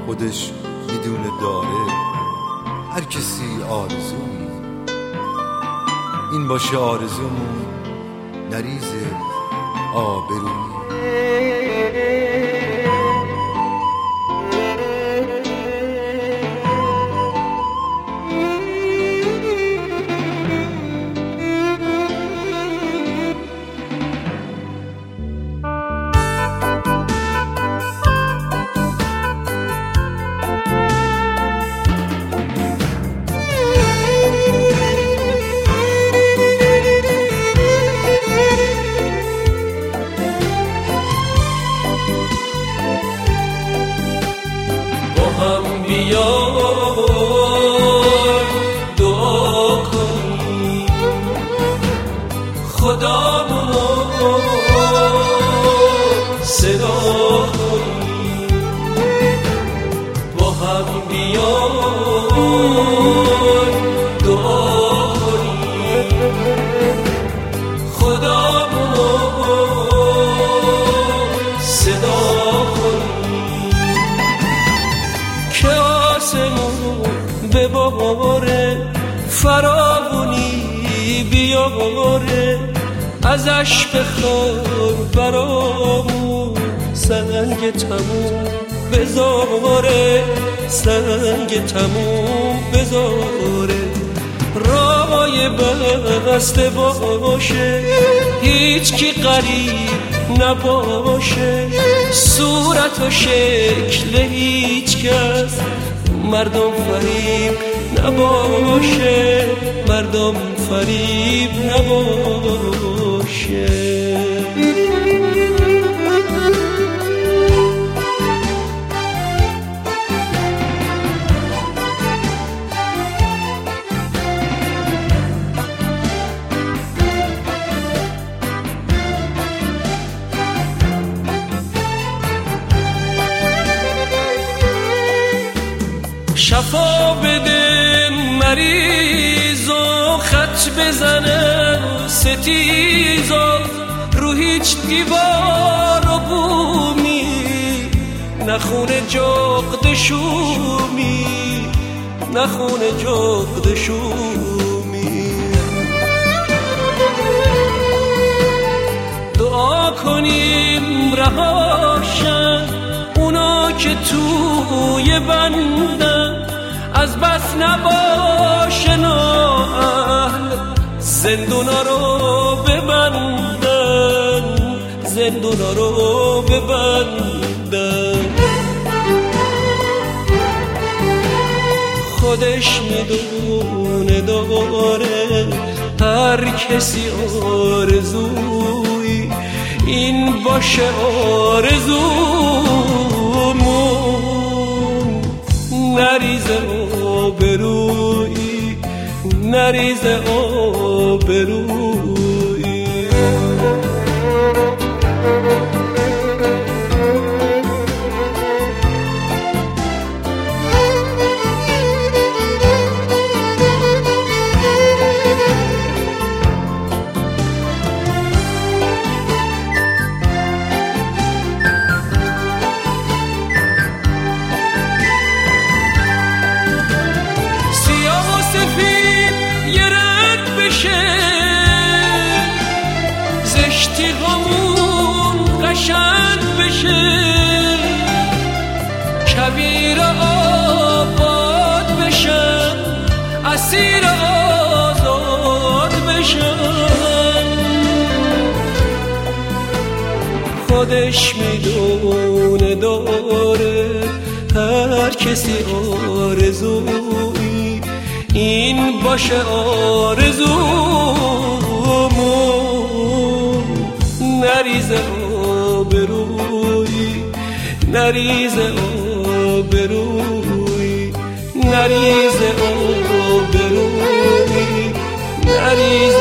خودش میدونه داره. هر کسی آرزویی، این باشه آرزومون، نریز آبرویی. دعا کنی خدا رو صدا کنی، با هم بیای دعا کنی خدا رو صدا کنی که آسمون بباره، فراغونی بیاره، ازش بخوار برامون سنگ تموم بذاره، سنگ تموم بذاره. رای بسته باشه، هیچ کی غریب نباشه، صورت و شکل هیچ کس مردم فریب نباشه، مردم فریب نباشه. شفا بده مریض و خط بزنه ستیزا، رو هیچ دیوار و بومی نخونه جغد شومی، نخونه جغد شومی. دعا کنیم رهاشن اونا که توی بندن، از بس نباشه نااهل زندونا رو ببندن، زندونا رو ببندن. خودش میدونه داره هر کسی آرزویی، این باشه آرزومون، نریزه آبرویی، نریزه آبرویی. زشتی غمون قشنگ بشه، کبیر آباد بشن، اسیر آزاد بشن. خودش میدونه داره هر کسی آرزویی، این باشه آرزومون، نریزه آبرویی، نریزه آبرویی، نریزه آبرویی، نریزه